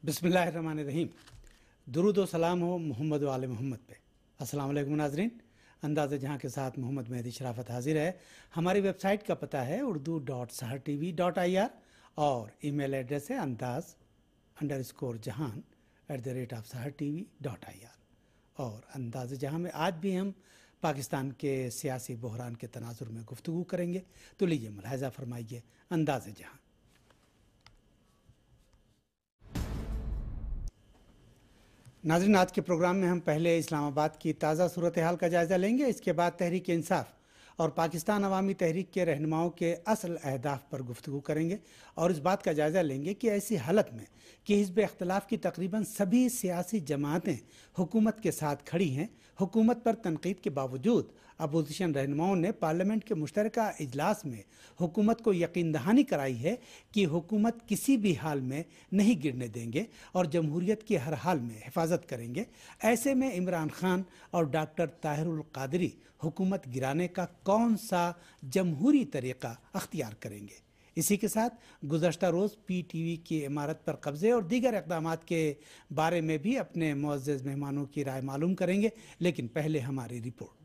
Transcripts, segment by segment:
बिस्मिल्लाह रहमान रहीम। दुरूद व सलाम हो मोहम्मद वाले मोहम्मद पे। अस्सलाम वालेकुम नाज़रीन। अंदाज़ जहां के साथ मोहम्मद मेहदी शराफत हाजिर है। हमारी वेबसाइट का पता है urdu.sahartv.ir और ईमेल एड्रेस है andaz_jahan@sahartv.ir। और अंदाज़ जहां में आज भी हम पाकिस्तान के सियासी बहरान के तनाजुर में गुफ्तगू करेंगे। तो लीजिए मुलाहिज़ा फरमाइए अंदाज़ जहां। नाज़रीन, आज के प्रोग्राम में हम पहले इस्लामाबाद की ताज़ा सूरत हाल का जायज़ा लेंगे। इसके बाद तहरीक इंसाफ और पाकिस्तान अवामी तहरीक के रहनुमाओं के असल अहदाफ पर गुफ्तगू करेंगे और इस बात का जायज़ा लेंगे कि ऐसी हालत में कि हिज़्ब इख्तिलाफ की तकरीबन सभी सियासी जमातें हुकूमत के साथ खड़ी हैं, हुकूमत पर तनकीद के बावजूद अपोजिशन रहनुमाओं ने पार्लियामेंट के मुश्तरका इजलास में हुकूमत को यकीन दहानी कराई है कि हुकूमत किसी भी हाल में नहीं गिरने देंगे और जमहूरियत की हर हाल में हिफाजत करेंगे। ऐसे में इमरान खान और डॉक्टर ताहिरुल कादरी हुकूमत गिराने का कौन सा जमहूरी तरीक़ा अख्तियार करेंगे? इसी के साथ गुज़श्ता रोज़ PTV की इमारत पर कब्ज़े और दीगर इक़दामात के बारे में भी अपने मुअज़्ज़ज़ मेहमानों की राय मालूम करेंगे, लेकिन पहले हमारी रिपोर्ट।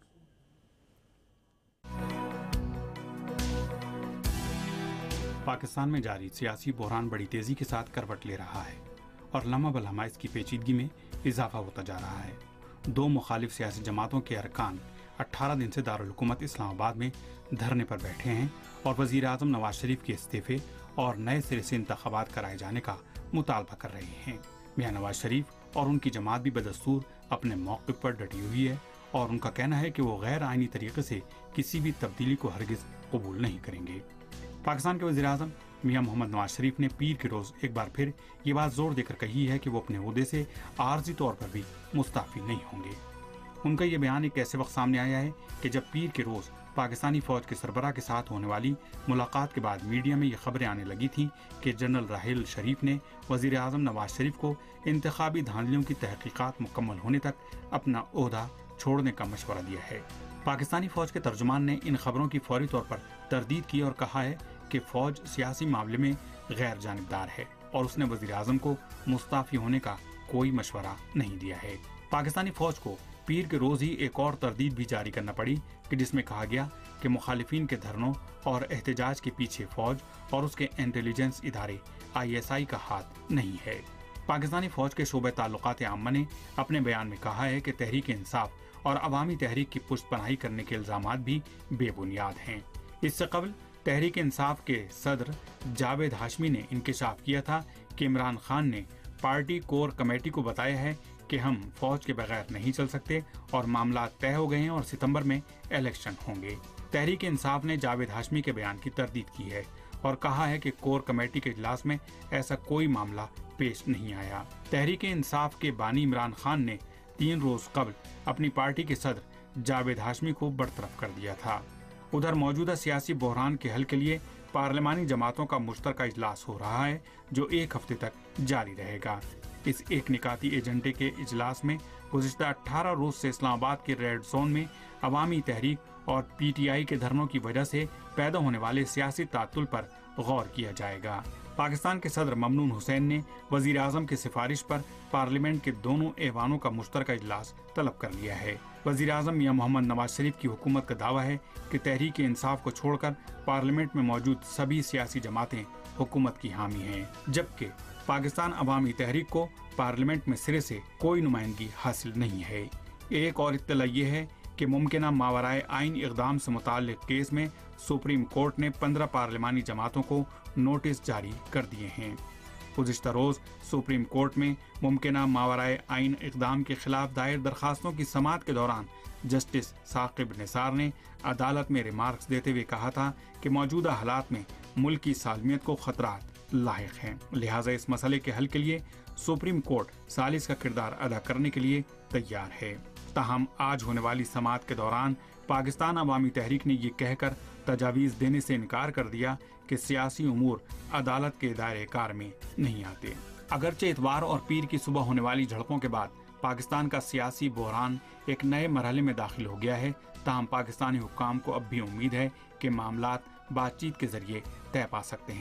पाकिस्तान में जारी सियासी बहरान बड़ी तेजी के साथ करवट ले रहा है और लम्हा बलम्हा इसकी पेचीदगी में इजाफा होता जा रहा है। दो मुखालिफ सियासी जमातों के अरकान 18 दिन से दारुल हुकूमत इस्लामाबाद में धरने पर बैठे हैं और वज़ीर आज़म नवाज शरीफ के इस्तीफे और नए सिरे से इंतखाबात कराए जाने का मुतालबा कर रहे हैं। मियां नवाज शरीफ और उनकी जमात भी बदस्तूर अपने मौक़िफ़ पर डटी हुई है और उनका कहना है कि वो गैर आइनी तरीके से किसी भी तब्दीली को हरगिज़ कबूल नहीं करेंगे। पाकिस्तान के वज़ीर आज़म मियां मोहम्मद नवाज शरीफ ने पीर के रोज़ एक बार फिर ये बात जोर देकर कही है कि वो अपने ओहदे से आर्जी तौर पर भी मुस्ताफ़ी नहीं होंगे। उनका ये बयान एक ऐसे वक्त सामने आया है कि जब पीर के रोज़ पाकिस्तानी फ़ौज के सरबराह के साथ होने वाली मुलाकात के बाद मीडिया में ये खबरें आने लगी थीं कि जनरल राहिल शरीफ ने वज़ीर आज़म नवाज शरीफ को इंतखाबी धांधलियों की तहकीकात मुकम्मल होने तक अपना ओहदा छोड़ने का मशवरा दिया है। पाकिस्तानी फ़ौज के तर्जुमान ने इन खबरों की फौरी तौर पर तरदीद की और कहा है कि फ़ौज सियासी मामले में गैर जानिबदार है और उसने वज़ीर आज़म को मुस्ताफ़ी होने का कोई मशवरा नहीं दिया है। पाकिस्तानी फ़ौज को पीर के रोज़ ही एक और तरदीद भी जारी करना पड़ी कि जिसमें कहा गया कि मुखालिफिन के धरनों और एहतजाज के पीछे फ़ौज और उसके इंटेलिजेंस इदारे ISI का हाथ नहीं है। पाकिस्तानी फ़ौज के शोबे ताल्लुकात आम्मा ने अपने बयान में कहा है कि तहरीक इंसाफ और अवामी तहरीक की पुष्टपनाही करने के इल्ज़ामात भी बेबुनियाद हैं। इससे कबल तहरीक इंसाफ के सदर जावेद हाशमी ने इंकशाफ किया था कि इमरान खान ने पार्टी कोर कमेटी को बताया है कि हम फौज के बगैर नहीं चल सकते और मामला तय हो गए हैं और सितंबर में इलेक्शन होंगे। तहरीक इंसाफ ने जावेद हाशमी के बयान की तरदीद की है और कहा है कि कोर कमेटी के इजलास में ऐसा कोई मामला पेश नहीं आया। तहरीक इंसाफ के बानी इमरान खान ने 3 रोज कबल अपनी पार्टी के सदर जावेद हाशमी को बरतरफ कर दिया था। उधर मौजूदा सियासी बहरान के हल के लिए पार्लिमानी जमातों का मुश्तरका इजलास हो रहा है जो 1 हफ्ते तक जारी रहेगा। इस एक निकाती एजेंडे के इजलास में गुज़िश्ता 18 रोज से इस्लामाबाद के रेड जोन में अवामी तहरीक और PTI के धरनों की वजह से पैदा होने वाले सियासी तातुल पर गौर किया जाएगा। पाकिस्तान के सदर ममनून हुसैन ने वज़ीर आज़म की सिफारिश पर पार्लियामेंट के दोनों ऐवानों का मुश्तरका इजलास तलब कर लिया है। वज़ीर आज़म मियां मोहम्मद नवाज शरीफ की हुकूमत का दावा है कि तहरीक इंसाफ को छोड़कर पार्लियामेंट में मौजूद सभी सियासी जमातें हुकूमत की हामी हैं, जबकि पाकिस्तान अवामी तहरीक को पार्लियामेंट में सिरे से कोई नुमाइंदगी हासिल नहीं है। एक और इत्तला ये है कि मुमकिना मावराए आइन इक़दाम से मुताल्लिक़ केस में सुप्रीम कोर्ट ने 15 पार्लिमानी जमातों को नोटिस जारी कर दिए हैं। गुज़िश्ता रोज़ सुप्रीम कोर्ट में मुमकिना मावराए आइन इक़दाम के खिलाफ दायर दरखास्तों की समाअत के दौरान जस्टिस साकिब निसार ने अदालत में रिमार्क्स देते हुए कहा था कि मौजूदा हालात में मुल्क की सालमियत को खतरात लाहिक हैं, लिहाजा इस मसले के हल के लिए सुप्रीम कोर्ट सालिस का किरदार अदा करने के लिए तैयार है। ताहम आज होने वाली समाअत के दौरान पाकिस्तान अवामी तहरीक ने ये कहकर तजावीज़ देने से इनकार कर दिया कि सियासी उमूर अदालत के दायरे कार में नहीं आते। अगरचे इतवार और पीर की सुबह होने वाली झड़पों के बाद पाकिस्तान का सियासी बहरान एक नए मरहले में दाखिल हो गया है, ताहम पाकिस्तानी हुक्काम को अब भी उम्मीद है कि मामलात बातचीत के जरिए तय पा सकते हैं।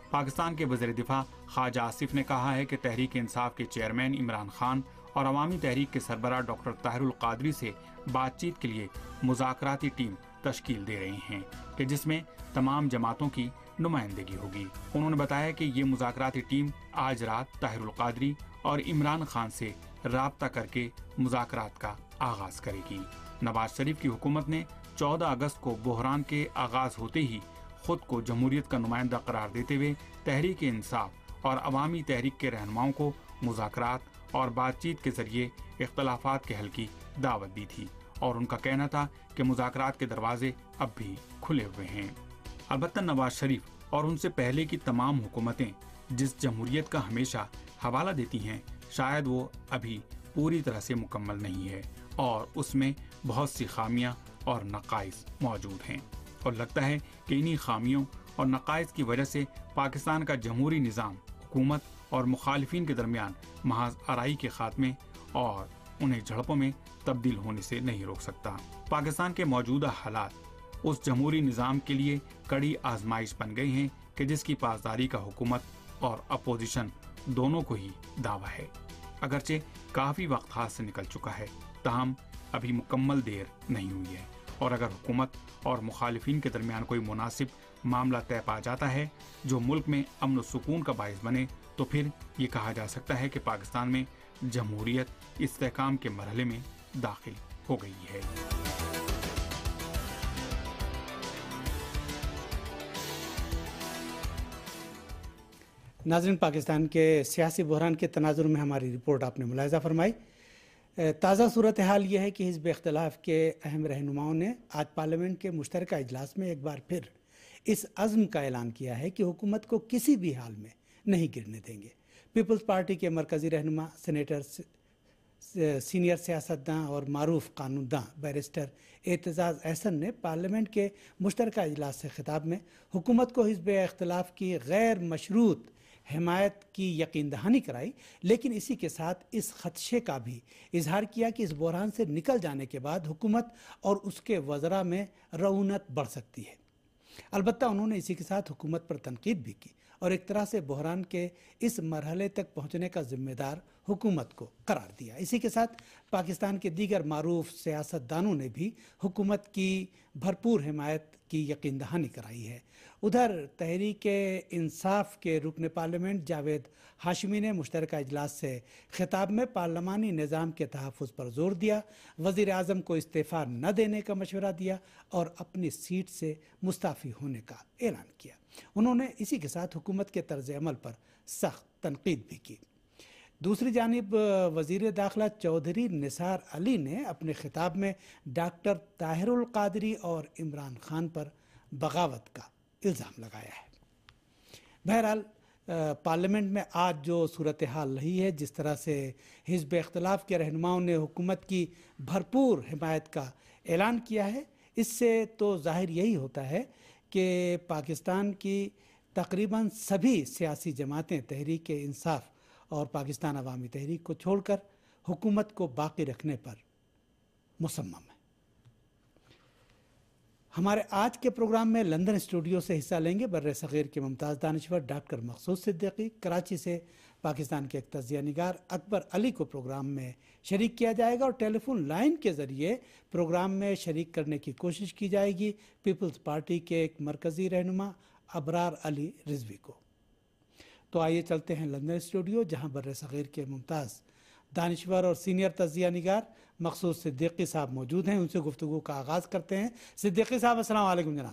پاکستان کے وزیر دفاع خواجہ آصف نے کہا ہے کہ تحریک انصاف کے چیئرمین عمران خان اور عوامی تحریک کے سربراہ ڈاکٹر طاہر القادری سے بات چیت کے لیے مذاکراتی ٹیم تشکیل دے رہے ہیں کہ جس میں تمام جماعتوں کی نمائندگی ہوگی۔ انہوں نے بتایا کہ یہ مذاکراتی ٹیم آج رات طاہر القادری اور عمران خان سے رابطہ کر کے مذاکرات کا آغاز کرے گی۔ نواز شریف کی حکومت نے 14 اگست کو بحران کے آغاز ہوتے ہی خود کو جمہوریت کا نمائندہ قرار دیتے ہوئے تحریک انصاف اور عوامی تحریک کے رہنماؤں کو مذاکرات اور بات چیت کے ذریعے اختلافات کے حل کی دعوت دی تھی، اور ان کا کہنا تھا کہ مذاکرات کے دروازے اب بھی کھلے ہوئے ہیں۔ البتہ نواز شریف اور ان سے پہلے کی تمام حکومتیں جس جمہوریت کا ہمیشہ حوالہ دیتی ہیں، شاید وہ ابھی پوری طرح سے مکمل نہیں ہے، اور اس میں بہت سی خامیاں اور نقائص موجود ہیں، اور لگتا ہے کہ انہی خامیوں اور نقائص کی وجہ سے پاکستان کا جمہوری نظام حکومت اور مخالفین کے درمیان محض آرائی کے خاتمے اور انہیں جھڑپوں میں تبدیل ہونے سے نہیں روک سکتا۔ پاکستان کے موجودہ حالات اس جمہوری نظام کے لیے کڑی آزمائش بن گئے ہیں کہ جس کی پاسداری کا حکومت اور اپوزیشن دونوں کو ہی دعویٰ ہے۔ اگرچہ کافی وقت ہاتھ سے نکل چکا ہے، تاہم ابھی مکمل دیر نہیں ہوئی ہے، اور اگر حکومت اور مخالفین کے درمیان کوئی مناسب معاملہ طے پا جاتا ہے جو ملک میں امن و سکون کا باعث بنے، تو پھر یہ کہا جا سکتا ہے کہ پاکستان میں جمہوریت استحکام کے مرحلے میں داخل ہو گئی ہے۔ ناظرین، پاکستان کے سیاسی بحران کے تناظر میں ہماری رپورٹ آپ نے ملاحظہ فرمائی۔ تازہ صورتحال یہ ہے کہ حزب اختلاف کے اہم رہنماؤں نے آج پارلیمنٹ کے مشترکہ اجلاس میں ایک بار پھر اس عزم کا اعلان کیا ہے کہ حکومت کو کسی بھی حال میں نہیں گرنے دیں گے۔ پیپلز پارٹی کے مرکزی رہنما سینیٹر سینئر سیاستداں اور معروف قانون داں بیرسٹر اعتزاز احسن نے پارلیمنٹ کے مشترکہ اجلاس سے خطاب میں حکومت کو حزب اختلاف کی غیر مشروط حمایت کی یقین دہانی کرائی، لیکن اسی کے ساتھ اس خدشے کا بھی اظہار کیا کہ اس بحران سے نکل جانے کے بعد حکومت اور اس کے وزراء میں رعونت بڑھ سکتی ہے۔ البتہ انہوں نے اسی کے ساتھ حکومت پر تنقید بھی کی اور ایک طرح سے بحران کے اس مرحلے تک پہنچنے کا ذمہ دار حکومت کو قرار دیا۔ اسی کے ساتھ پاکستان کے دیگر معروف سیاستدانوں نے بھی حکومت کی بھرپور حمایت کی یقین دہانی کرائی ہے۔ ادھر تحریک انصاف کے رکن پارلیمنٹ جاوید ہاشمی نے مشترکہ اجلاس سے خطاب میں پارلیمانی نظام کے تحفظ پر زور دیا، وزیر اعظم کو استعفیٰ نہ دینے کا مشورہ دیا اور اپنی سیٹ سے مستعفی ہونے کا اعلان کیا۔ انہوں نے اسی کے ساتھ حکومت کے طرز عمل پر سخت تنقید بھی کی۔ دوسری جانب وزیر داخلہ چودھری نثار علی نے اپنے خطاب میں ڈاکٹر طاہر القادری اور عمران خان پر بغاوت کا الزام لگایا ہے۔ بہرحال پارلیمنٹ میں آج جو صورتحال رہی ہے، جس طرح سے حزب اختلاف کے رہنماؤں نے حکومت کی بھرپور حمایت کا اعلان کیا ہے، اس سے تو ظاہر یہی ہوتا ہے کہ پاکستان کی تقریباً سبھی سیاسی جماعتیں تحریک انصاف اور پاکستان عوامی تحریک کو چھوڑ کر حکومت کو باقی رکھنے پر مصمم ہے۔ ہمارے آج کے پروگرام میں لندن اسٹوڈیو سے حصہ لیں گے بر صغیر کے ممتاز دانشور ڈاکٹر مقصود صدیقی۔ کراچی سے پاکستان کے ایک تجزیہ نگار اکبر علی کو پروگرام میں شریک کیا جائے گا، اور ٹیلی فون لائن کے ذریعے پروگرام میں شریک کرنے کی کوشش کی جائے گی پیپلز پارٹی کے ایک مرکزی رہنما ابرار علی رضوی کو۔ تو آئیے چلتے ہیں لندن اسٹوڈیو، جہاں بر صغیر کے ممتاز دانشور اور سینئر تجزیہ نگار مقصود صدیقی صاحب موجود ہیں۔ ان سے گفتگو کا آغاز کرتے ہیں۔ صدیقی صاحب، السلام علیکم جناب۔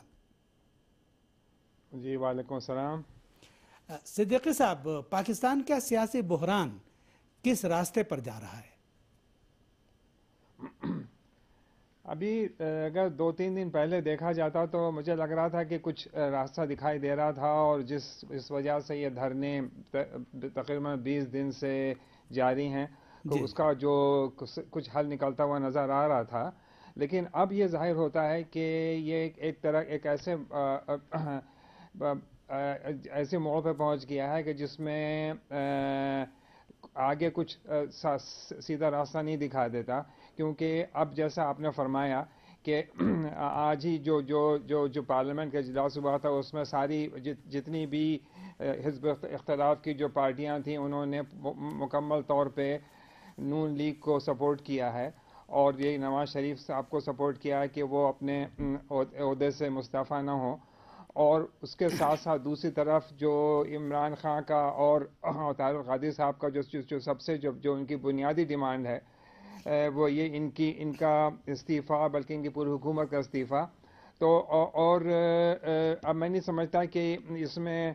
جی وعلیکم السلام۔ صدیقی صاحب، پاکستان کا سیاسی بحران کس راستے پر جا رہا ہے؟ ابھی اگر 2-3 دن پہلے دیکھا جاتا تو مجھے لگ رہا تھا کہ کچھ راستہ دکھائی دے رہا تھا، اور اس وجہ سے یہ دھرنے تقریباً 20 دن سے جاری ہیں، تو اس کا جو کچھ حل نکلتا ہوا نظر آ رہا تھا۔ لیکن اب یہ ظاہر ہوتا ہے کہ یہ ایک طرح ایک ایسے موڑ پہ پہنچ گیا ہے کہ جس میں آگے کچھ سیدھا راستہ نہیں دکھا دیتا، کیونکہ اب جیسا آپ نے فرمایا کہ آج ہی جو پارلیمنٹ کا اجلاس ہوا تھا اس میں ساری جتنی بھی حزب اختلاف کی جو پارٹیاں تھیں انہوں نے مکمل طور پہ نون لیگ کو سپورٹ کیا ہے اور یہ نواز شریف صاحب کو سپورٹ کیا ہے کہ وہ اپنے عہدے سے مستعفی نہ ہوں. اور اس کے ساتھ ساتھ دوسری طرف جو عمران خان کا اور طاہر القادری صاحب کا جو سب سے جو ان کی بنیادی ڈیمانڈ ہے وہ یہ ان کا استعفیٰ بلکہ ان کی پوری حکومت کا استعفیٰ. تو اور اب میں نہیں سمجھتا کہ اس میں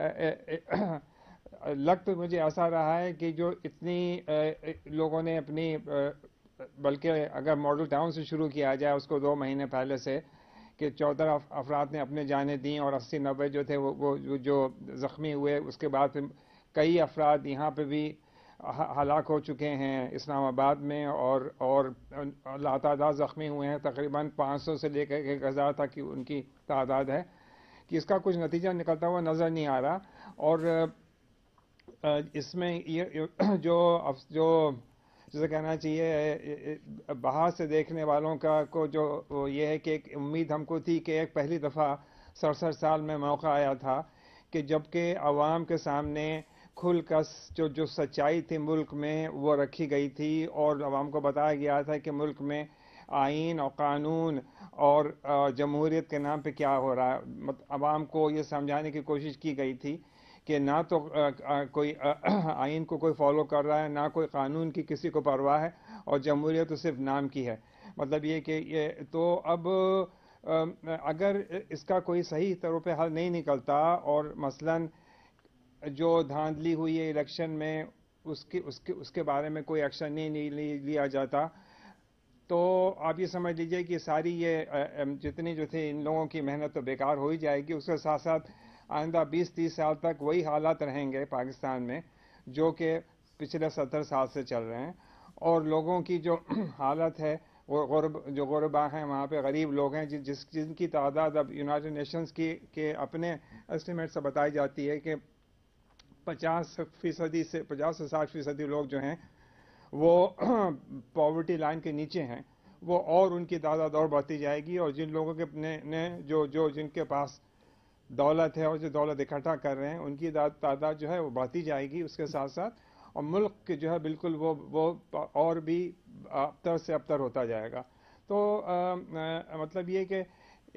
لگ تو مجھے ایسا رہا ہے کہ جو اتنی لوگوں نے اپنی بلکہ اگر ماڈل ٹاؤن سے شروع کیا جائے اس کو 2 مہینے پہلے سے کہ 14 افراد نے اپنے جانیں دیں اور 80-90 جو تھے وہ جو زخمی ہوئے. اس کے بعد پھر کئی افراد یہاں پہ بھی ہلاک ہو چکے ہیں اسلام آباد میں اور لاتعداد زخمی ہوئے ہیں. تقریباً 500 سے لے کر 1000 تک کی ان کی تعداد ہے کہ اس کا کچھ نتیجہ نکلتا ہوا نظر نہیں آ رہا. اور اس میں یہ جو جسے کہنا چاہیے باہر سے دیکھنے والوں کو جو یہ ہے کہ ایک امید ہم کو تھی کہ ایک پہلی دفعہ 67 سال میں موقع آیا تھا کہ جبکہ عوام کے سامنے کھل کس جو سچائی تھی ملک میں وہ رکھی گئی تھی اور عوام کو بتایا گیا تھا کہ ملک میں آئین اور قانون اور جمہوریت کے نام پہ کیا ہو رہا ہے. عوام کو یہ سمجھانے کی کوشش کی گئی تھی کہ نہ تو کوئی آئین کو کوئی فالو کر رہا ہے نہ کوئی قانون کی کسی کو پرواہ ہے اور جمہوریت تو صرف نام کی ہے. مطلب یہ کہ یہ تو اب اگر اس کا کوئی صحیح طور پہ حل نہیں نکلتا اور مثلاً جو دھاندلی ہوئی ہے الیکشن میں اس کے بارے میں کوئی ایکشن نہیں لیا جاتا تو آپ یہ سمجھ لیجئے کہ ساری یہ جتنی جو تھے ان لوگوں کی محنت تو بیکار ہو ہی جائے گی. اس کے ساتھ ساتھ آئندہ 20-30 سال تک وہی حالات رہیں گے پاکستان میں جو کہ پچھلے 70 سال سے چل رہے ہیں. اور لوگوں کی جو حالت ہے وہ غربا ہیں وہاں پہ غریب لوگ ہیں جن کی تعداد اب یونائٹڈ نیشنز کے اپنے اسٹیمیٹ سے بتائی جاتی ہے کہ 50% سے 60% لوگ جو ہیں وہ پاورٹی لائن کے نیچے ہیں وہ اور ان کی تعداد اور بڑھتی جائے گی. اور جن لوگوں کے جن کے پاس دولت ہے اور جو دولت اکٹھا کر رہے ہیں ان کی تعداد جو ہے وہ بڑھتی جائے گی. اس کے ساتھ ساتھ اور ملک جو ہے بالکل وہ اور بھی ابتر سے ابتر ہوتا جائے گا. تو مطلب یہ کہ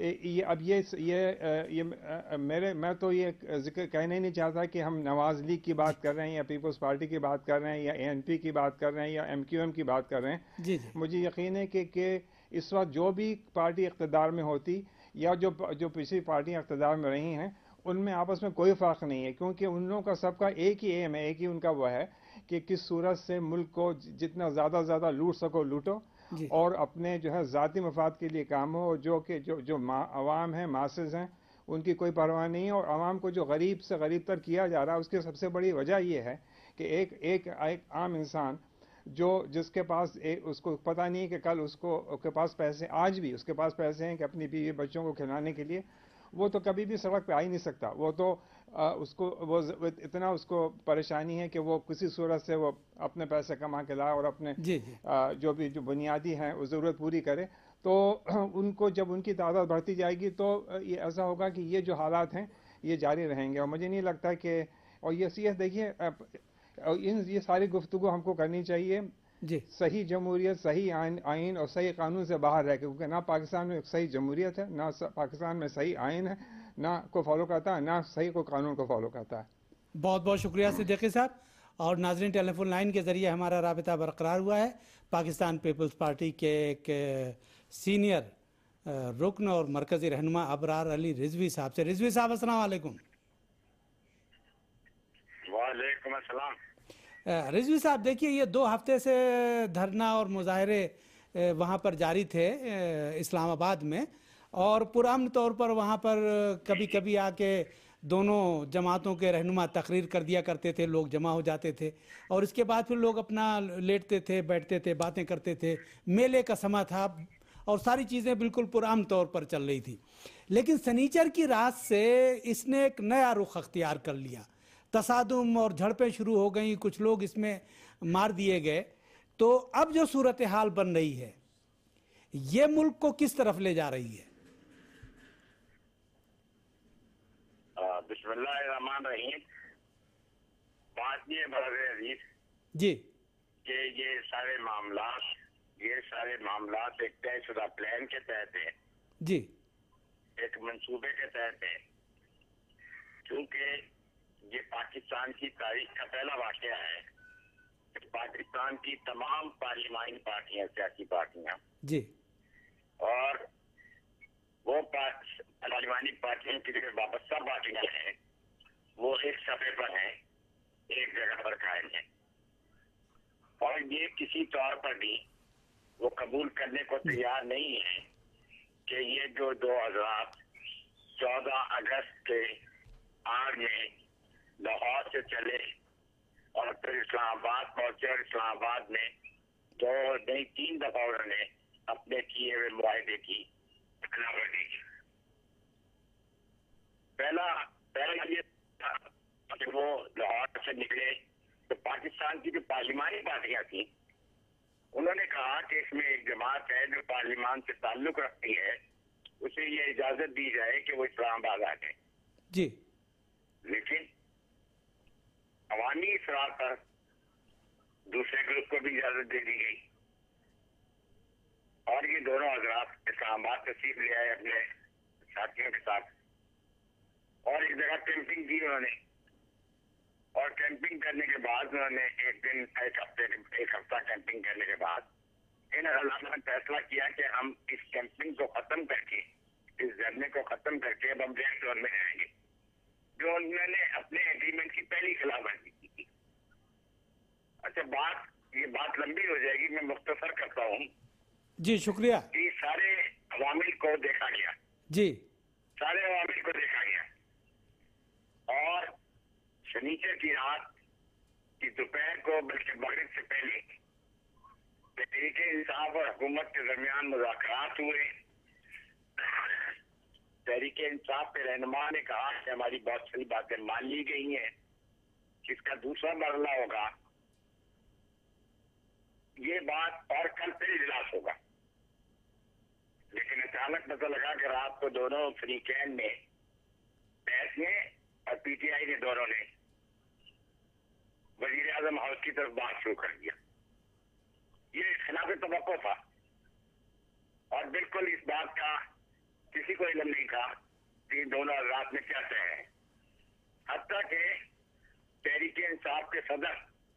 میں تو یہ ذکر کہنا ہی نہیں چاہتا کہ ہم نواز لیگ کی بات کر رہے ہیں یا پیپلز پارٹی کی بات کر رہے ہیں یا ANP کی بات کر رہے ہیں یا MQM کی بات کر رہے ہیں. جی مجھے یقین ہے کہ اس وقت جو بھی پارٹی اقتدار میں ہوتی یا جو پچھلی پارٹیاں اقتدار میں رہی ہیں ان میں آپس میں کوئی فرق نہیں ہے کیونکہ ان لوگوں کا سب کا ایک ہی ایم ہے, ایک ہی ان کا وہ ہے کہ کس صورت سے ملک کو جتنا زیادہ لوٹ سکو لوٹو اور اپنے جو ہے ذاتی مفاد کے لیے کام ہو. جو عوام ہیں ماسز ہیں ان کی کوئی پرواہ نہیں ہے. اور عوام کو جو غریب سے غریب تر کیا جا رہا ہے اس کی سب سے بڑی وجہ یہ ہے کہ ایک عام انسان جس کے پاس اس کو پتہ نہیں کہ کل اس کے پاس پیسے, آج بھی اس کے پاس پیسے ہیں کہ اپنی بیوی بچوں کو کھلانے کے لیے, وہ تو کبھی بھی سڑک پہ آ ہی نہیں سکتا. وہ تو اتنا اس کو پریشانی ہے کہ وہ کسی صورت سے وہ اپنے پیسے کما کے لائے اور اپنے جو بنیادی ہیں وہ ضرورت پوری کرے. تو ان کو جب ان کی تعداد بڑھتی جائے گی تو یہ ایسا ہوگا کہ یہ جو حالات ہیں یہ جاری رہیں گے. اور مجھے نہیں لگتا کہ اور یہ دیکھیے یہ ساری گفتگو ہم کو کرنی چاہیے صحیح جمہوریت, صحیح آئین اور صحیح قانون سے باہر رہ کے, کیونکہ نہ پاکستان میں صحیح جمہوریت ہے, نہ پاکستان میں صحیح آئین ہے, نہ کو فالو کرتا ہے, نہ صحیح کو قانون کو فالو کرتا ہے. بہت بہت شکریہ صدیقی صاحب. اور ناظرین ٹیلی فون لائن کے ذریعے ہمارا رابطہ برقرار ہوا ہے پاکستان پیپلز پارٹی کے ایک سینئر رکن اور مرکزی رہنما ابرار علی رضوی صاحب سے. رضوی صاحب السلام علیکم. وعلیکم السلام. رضوی صاحب دیکھیے یہ 2 ہفتے سے دھرنا اور مظاہرے وہاں پر جاری تھے اسلام آباد میں, اور پرامن طور پر وہاں پر کبھی کبھی آ کے دونوں جماعتوں کے رہنما تقریر کر دیا کرتے تھے, لوگ جمع ہو جاتے تھے اور اس کے بعد پھر لوگ اپنا لیٹتے تھے, بیٹھتے تھے, باتیں کرتے تھے. میلے کا سماں تھا اور ساری چیزیں بالکل پرامن طور پر چل رہی تھی. لیکن سنیچر کی رات سے اس نے ایک نیا رخ اختیار کر لیا. تصادم اور جھڑپیں شروع ہو گئیں, کچھ لوگ اس میں مار دیے گئے. تو اب جو صورتحال بن رہی ہے ये मुल्क को किस तरफ ले जा रही है? बिस्मिल्लाहिर्रहमानिर्रहीम। बात ये बरदर अजीज जी कि ये सारे मामलात एक तयशुदा प्लान के तहत है, जी एक मंसूबे के तहत है। क्योंकि ये पाकिस्तान की तारीख का पहला वाकया है कि पाकिस्तान की तमाम पार्लिमानी पार्टियां, सियासी पार्टियां जी और वो पार्लिमानी पार्टियों की जो वाबस्ता पार्टियां हैं वो एक सफे पर हैं, एक जगह पर कायम है, और ये किसी तौर पर भी वो कबूल करने को तैयार नहीं है कि ये जो 2014 अगस्त के आग में लाहौर से चले और फिर इस्लामाबाद पहुंचे और इस्लामाबाद में 3 दफा उन्होंने अपने किए हुए मुआहदे की खिलाफवर्जी की। पहला ये था कि वो लाहौर से निकले तो पाकिस्तान की जो पार्लिमानी पार्टियां थी उन्होंने कहा कि इसमें एक जमात है जो पार्लिमान से ताल्लुक रखती है, उसे ये इजाजत दी जाए कि वो इस्लामाबाद आ जाए। जी लेकिन अवामी इसरार पर दूसरे ग्रुप को भी इजाजत दे दी गई और ये दोनों हजरात इस्लामाबाद तशरीफ ले आए अपने साथियों के साथ और एक जगह कैंपिंग की उन्होंने, और कैंपिंग करने के बाद उन्होंने एक हफ्ता कैंपिंग करने के बाद इन हजरात ने फैसला किया कि हम इस कैंपिंग को खत्म करके, इस धरने को खत्म करके अब हम रेड जोन में आएंगे, जो उन्होंने अपने एग्रीमेंट की पहली खिलाफवर्जी की थी। अच्छा, ये बात लंबी हो जाएगी, मैं मुख्तसर करता हूँ। जी शुक्रिया। कि सारे अवामिल को देखा गया, जी सारे अवामिल को देखा गया और शनिचर की रात की दोपहर को, बल्कि मगरिब से पहले तहरीके इंसाफ और हुकूमत के दरमियान मुज़ाकरात हुए। तहरीके इंसाफ के रहनुमा ने कहा कि हमारी बहुत सारी बातें मान ली गई हैं, इसका दूसरा मरला होगा ये बात और कल फिर इजलास होगा। लेकिन अचानक पता लगा कि रात को दोनों फरीकैन ने, बैस ने और पीटीआई ने, दोनों ने वजीर आजम हाउस की तरफ बात शुरू कर दिया। ये खिलाफ तवक्को था और बिल्कुल इस बात का किसी को इल्म नहीं था कि दोनों हजरात में क्या तय है। हत्ता के तहरीके इंसाफ के सदर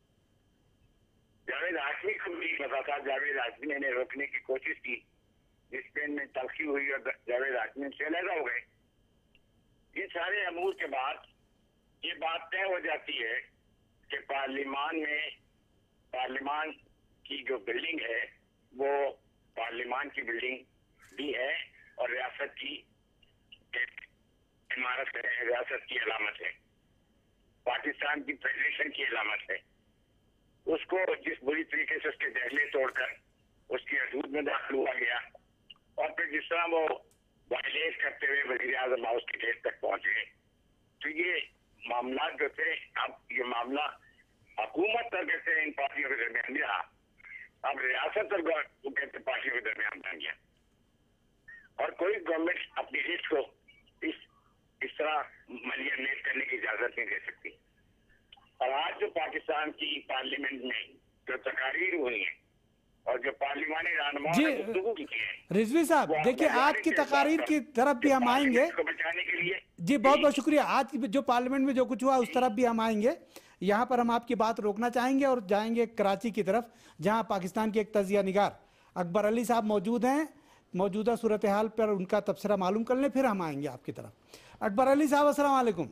जावेद हाशमी को भी पता था। जावेद हाशमी ने रोकने की कोशिश की, जिस पे इनमें तलखी हुई और जावेद हाशमी से अलग हो गए। ये सारे अमूर के बाद ये बात तय हो जाती है कि पार्लिमान की जो बिल्डिंग है वो पार्लिमान की बिल्डिंग भी है और रियासत की एक इमारत है, रियासत की अलामत है, पाकिस्तान की फेडरेशन की अलामत है। उसको जिस बुरी तरीके से उसके दहले तोड़कर उसकी हदूद में दाखिल हुआ गया और फिर जिस तरह वो वायलेट करते हुए वजीर आजम हाउस के गेट तक पहुंच गए, तो ये मामला जो थे, अब ये मामला हुकूमत और कहते हैं इन पार्टियों के दरमियान रहा, अब रियासत और कहते पार्टियों के दरमियान बन गया और कोई गवर्नमेंट अपनी हित को इस तरह मलियानेत करने की इजाजत नहीं दे सकती। और आज जो पाकिस्तान की पार्लियामेंट में जो तकारीर हुई है और जो पार्लिमानी रहनुमाओं ने गुफ्तगू की है, रिजवी साहब देखिए, आज की तकारीर की तरफ भी हम आएंगे बचाने के लिए। जी बहुत बहुत शुक्रिया। आज जो पार्लियामेंट में जो कुछ हुआ उस तरफ भी हम आएंगे। यहाँ पर हम आपकी बात रोकना चाहेंगे और जाएंगे कराची की तरफ, जहाँ पाकिस्तान के एक तजिया निगार अकबर अली साहब मौजूद हैं। मौजूदा सूरत हाल पर उनका तबसरा मालूम कर लें, फिर हम आएंगे आपकी तरफ। अकबर अली साहब अस्सलाम वालेकुम।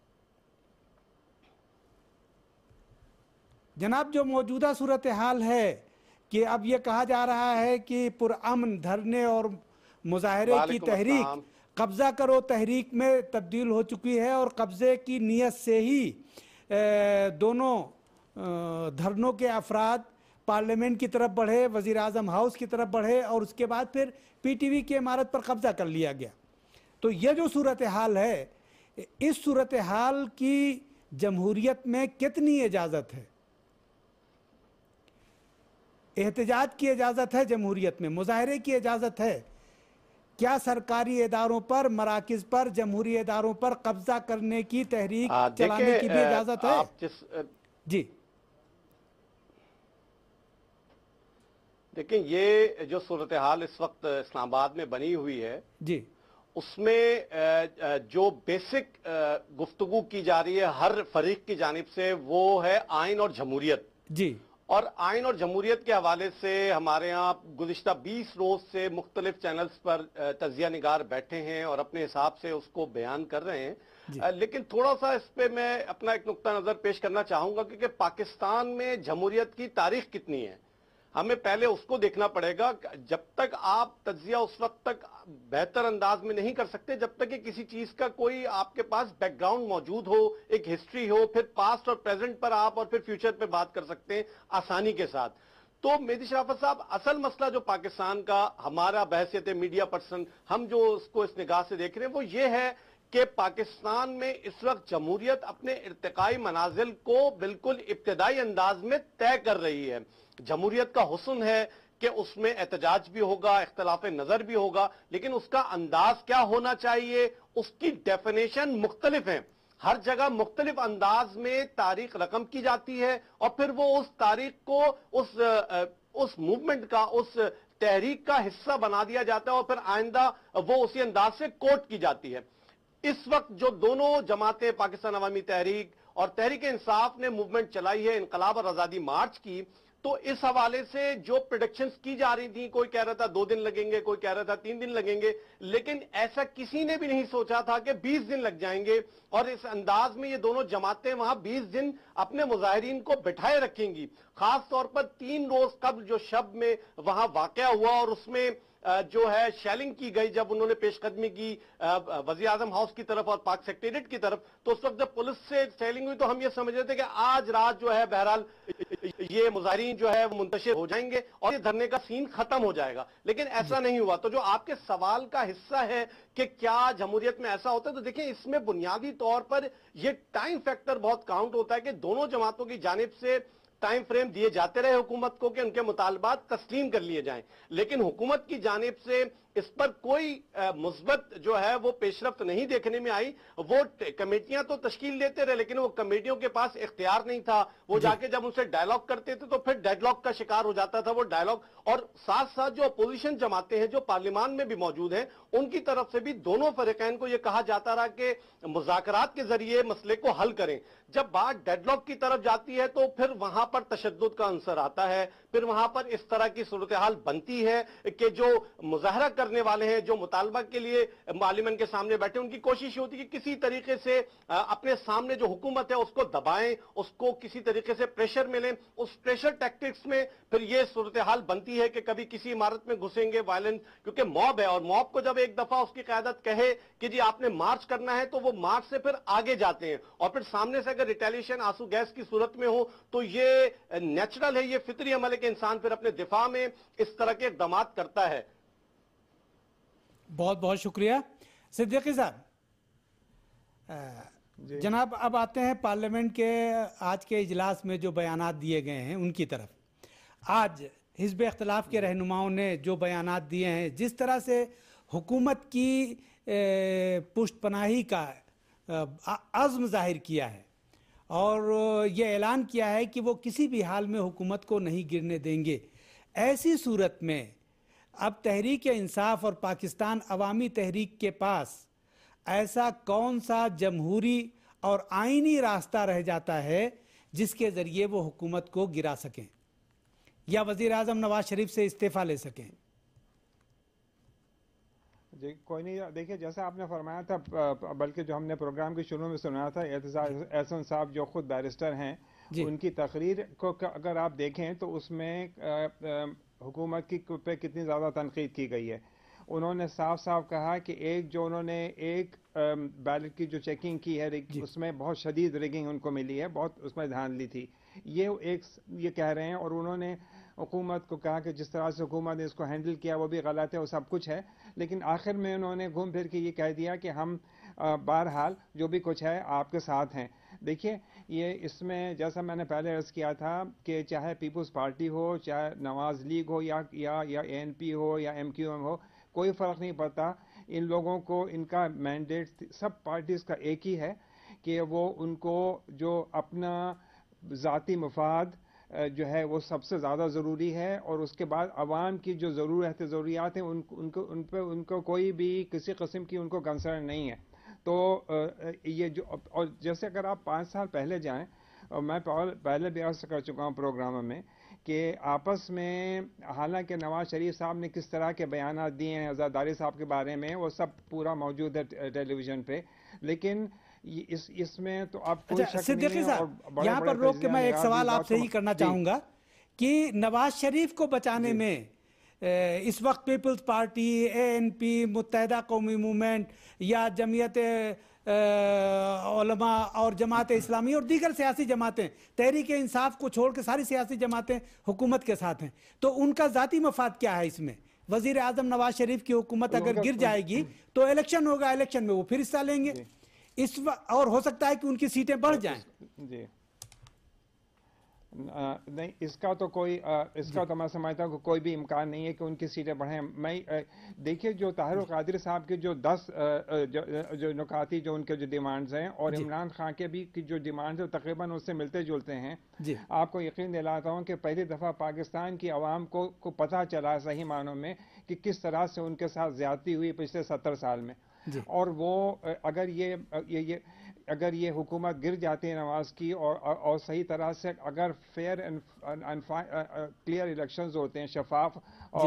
जनाब, जो मौजूदा सूरत हाल है कि अब ये कहा जा रहा है कि पुरअमन धरने और मुजाहरे की तहरीक कब्ज़ा करो तहरीक में तब्दील हो चुकी है और कब्ज़े की नीयत से ही दोनों धरनों के अफराद पार्लियामेंट की तरफ बढ़े, वज़ीर आज़म हाउस की तरफ बढ़े और उसके बाद फिर पीटीवी की इमारत पर कब्ज़ा कर लिया गया। तो ये जो सूरत हाल है, इस सूरत हाल की जमहूरियत में कितनी इजाज़त है? احتجاج کی اجازت ہے جمہوریت میں, مظاہرے کی اجازت ہے, کیا سرکاری اداروں پر, مراکز پر, جمہوری اداروں پر قبضہ کرنے کی, تحریک چلانے کی بھی اجازت ہے؟ جی دیکھیں, یہ جو صورتحال اس وقت اسلام آباد میں بنی ہوئی ہے, جی اس میں جو بیسک گفتگو کی جا رہی ہے ہر فریق کی جانب سے وہ ہے آئین اور جمہوریت. جی, اور آئین اور جمہوریت کے حوالے سے ہمارے ہاں گزشتہ 20 روز سے مختلف چینلز پر تجزیہ نگار بیٹھے ہیں اور اپنے حساب سے اس کو بیان کر رہے ہیں. لیکن تھوڑا سا اس پہ میں اپنا ایک نقطہ نظر پیش کرنا چاہوں گا کہ پاکستان میں جمہوریت کی تاریخ کتنی ہے. ہمیں پہلے اس کو دیکھنا پڑے گا. جب تک آپ تجزیہ اس وقت تک بہتر انداز میں نہیں کر سکتے جب تک کہ کسی چیز کا کوئی آپ کے پاس بیک گراؤنڈ موجود ہو, ایک ہسٹری ہو, پھر پاسٹ اور پریزنٹ پر آپ اور پھر فیوچر پہ بات کر سکتے ہیں آسانی کے ساتھ. تو مہدی شرافت صاحب, اصل مسئلہ جو پاکستان کا ہمارا بحیثیت میڈیا پرسن ہم جو اس کو اس نگاہ سے دیکھ رہے ہیں وہ یہ ہے کہ پاکستان میں اس وقت جمہوریت اپنے ارتقائی منازل کو بالکل ابتدائی انداز میں طے کر رہی ہے. جمہوریت کا حسن ہے کہ اس میں احتجاج بھی ہوگا, اختلاف نظر بھی ہوگا, لیکن اس کا انداز کیا ہونا چاہیے, اس کی ڈیفینیشن مختلف ہیں. ہر جگہ مختلف انداز میں تاریخ رقم کی جاتی ہے اور پھر وہ اس تاریخ کو اس موومنٹ کا, اس تحریک کا حصہ بنا دیا جاتا ہے اور پھر آئندہ وہ اسی انداز سے کوٹ کی جاتی ہے. اس وقت جو دونوں جماعتیں پاکستان عوامی تحریک اور تحریک انصاف نے موومنٹ چلائی ہے, انقلاب اور آزادی مارچ کی, تو اس حوالے سے جو پریڈکشنز کی جا رہی تھیں, کوئی کہہ رہا تھا 2 دن لگیں گے, کوئی کہہ رہا تھا 3 دن لگیں گے, لیکن ایسا کسی نے بھی نہیں سوچا تھا کہ 20 دن لگ جائیں گے. اور اس انداز میں یہ دونوں جماعتیں وہاں 20 دن اپنے مظاہرین کو بٹھائے رکھیں گی. خاص طور پر 3 روز قبل جو شب میں وہاں واقعہ ہوا اور اس میں جو ہے شیلنگ کی گئی, جب انہوں نے پیش قدمی کی وزیر اعظم ہاؤس کی طرف اور پاک سیکریٹریٹ کی طرف, تو اس وقت جب پولیس سے شیلنگ ہوئی تو ہم یہ سمجھ رہے تھے کہ آج رات جو ہے بہرحال یہ مظاہرین جو ہے وہ منتشر ہو جائیں گے اور یہ دھرنے کا سین ختم ہو جائے گا, لیکن ایسا نہیں ہوا. تو جو آپ کے سوال کا حصہ ہے کہ کیا جمہوریت میں ایسا ہوتا ہے, تو دیکھیں اس میں بنیادی طور پر یہ ٹائم فیکٹر بہت کاؤنٹ ہوتا ہے کہ دونوں جماعتوں کی جانب سے ٹائم فریم دیے جاتے رہے حکومت کو کہ ان کے مطالبات تسلیم کر لیے جائیں, لیکن حکومت کی جانب سے اس پر کوئی مثبت جو ہے وہ پیش رفت نہیں دیکھنے میں آئی. وہ کمیٹیاں تو تشکیل دیتے رہے لیکن وہ کمیٹیوں کے پاس اختیار نہیں تھا. وہ جا کے جب ان سے ڈائیلاگ کرتے تھے تو پھر ڈیڈ لاک کا شکار ہو جاتا تھا وہ ڈائیلاگ. اور ساتھ ساتھ جو اپوزیشن جماعتیں ہیں جو پارلیمان میں بھی موجود ہیں, ان کی طرف سے بھی دونوں فریقین کو یہ کہا جاتا رہا کہ مذاکرات کے ذریعے مسئلے کو حل کریں. جب بات ڈیڈ لاک کی طرف جاتی ہے تو پھر وہاں پر تشدد کا عنصر آتا ہے, پھر وہاں پر اس طرح کی صورتحال بنتی ہے کہ جو مظاہرہ کرنے والے ہیں, جو مطالبہ کے لیے پارلیمنٹ کے سامنے بیٹھے, ان کی کوشش ہوتی ہے کہ کسی طریقے سے اپنے سامنے جو حکومت ہے اس کو دبائیں, اس کو کسی طریقے سے پریشر ملیں. اس پریشر ٹیکٹکس میں پھر یہ صورتحال بنتی ہے کہ کبھی کسی عمارت میں گھسیں گے, وائلنس, کیونکہ موب ہے, اور موب کو جب ایک دفعہ اس کی قیادت کہے کہ جی آپ نے مارچ کرنا ہے تو وہ مارچ سے پھر آگے جاتے ہیں, اور پھر سامنے سے اگر ریٹیلیشن آنسو گیس کی صورت میں ہو تو یہ نیچرل ہے, یہ فطری عمل ہے کہ انسان پھر اپنے دفاع میں اس طرح کے اقدامات کرتا ہے. بہت بہت شکریہ صدیقی صاحب. جناب اب آتے ہیں پارلیمنٹ کے آج کے اجلاس میں جو بیانات دیے گئے ہیں ان کی طرف. آج حزب اختلاف کے رہنماؤں نے جو بیانات دیے ہیں, جس طرح سے حکومت کی پشت پناہی کا عزم ظاہر کیا ہے اور یہ اعلان کیا ہے کہ وہ کسی بھی حال میں حکومت کو نہیں گرنے دیں گے, ایسی صورت میں اب تحریک انصاف اور پاکستان عوامی تحریک کے پاس ایسا کون سا جمہوری اور آئینی راستہ رہ جاتا ہے جس کے ذریعے وہ حکومت کو گرا سکیں یا وزیر اعظم نواز شریف سے استعفیٰ لے سکیں؟ جی کوئی نہیں, دیکھیے جیسا آپ نے فرمایا تھا, بلکہ جو ہم نے پروگرام کے شروع میں سنا تھا, اعتزاز احسن صاحب جو خود بیرسٹر ہیں, ان کی تقریر کو اگر آپ دیکھیں تو اس میں حکومت کی پہ کتنی زیادہ تنقید کی گئی ہے. انہوں نے صاف صاف کہا کہ انہوں نے ایک بیلٹ کی جو چیکنگ کی ہے اس میں بہت شدید ریگنگ ان کو ملی ہے, بہت اس میں دھیان لی تھی, یہ کہہ رہے ہیں. اور انہوں نے حکومت کو کہا کہ جس طرح سے حکومت نے اس کو ہینڈل کیا وہ بھی غلط ہے، وہ سب کچھ ہے، لیکن آخر میں انہوں نے گھوم پھر کے یہ کہہ دیا کہ ہم بہرحال جو بھی کچھ ہے آپ کے ساتھ ہیں. دیکھیے یہ اس میں جیسا میں نے پہلے عرض کیا تھا کہ چاہے پیپلز پارٹی ہو، چاہے نواز لیگ ہو، یا اے این پی ہو یا ایم کیو ایم ہو، کوئی فرق نہیں پڑتا. ان لوگوں کو ان کا مینڈیٹ سب پارٹیز کا ایک ہی ہے کہ وہ ان کو جو اپنا ذاتی مفاد جو ہے وہ سب سے زیادہ ضروری ہے، اور اس کے بعد عوام کی جو ضروریات ہیں ان کو کوئی بھی کسی قسم کی ان کو کنسرن نہیں ہے. تو یہ جو اور جیسے اگر آپ 5 سال پہلے جائیں، اور میں پہلے بھی عرض کر چکا ہوں پروگراموں میں کہ آپس میں حالانکہ نواز شریف صاحب نے کس طرح کے بیانات دیے ہیں عزاداری صاحب کے بارے میں وہ سب پورا موجود ہے ٹیلی ویژن پہ، لیکن اس میں تو آپ کوئی شک نہیں ہے. اور یہاں پر روک کے میں ایک سوال آپ سے ہی کرنا چاہوں گا کہ نواز شریف کو بچانے میں اس وقت Peoples Party, A N P, Muttahida Qaumi movement یا جمعیت علماء اور جماعت اسلامی اور دیگر سیاسی جماعتیں، تحریک انصاف کو چھوڑ کے ساری سیاسی جماعتیں حکومت کے ساتھ ہیں، تو ان کا ذاتی مفاد کیا ہے اس میں؟ وزیر اعظم نواز شریف کی حکومت اگر گر جائے گی تو الیکشن ہوگا، الیکشن میں وہ پھر حصہ لیں گے اس وقت، اور ہو سکتا ہے کہ ان کی سیٹیں بڑھ جائیں. جی نہیں، اس کا تو میں سمجھتا ہوں کہ کوئی بھی امکان نہیں ہے کہ ان کی سیٹیں بڑھیں. دیکھیے جو طاہر القادری صاحب کے جو 10 جو نکاتی جو ان کے جو ڈیمانڈز ہیں، اور عمران خان کے بھی جو ڈیمانڈز ہیں تقریباً اس سے ملتے جلتے ہیں. آپ کو یقین دلاتا ہوں کہ پہلی دفعہ پاکستان کی عوام کو پتہ چلا صحیح معنوں میں کہ کس طرح سے ان کے ساتھ زیادتی ہوئی پچھلے 70 سال میں. اور وہ اگر یہ حکومت گر جاتی ہے نواز کی، اور صحیح طرح سے اگر فیئر اینڈ کلیئر الیکشنز ہوتے ہیں، شفاف،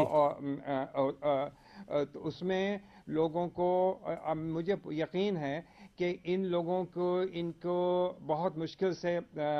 تو اس میں لوگوں کو مجھے یقین ہے کہ ان کو بہت مشکل سے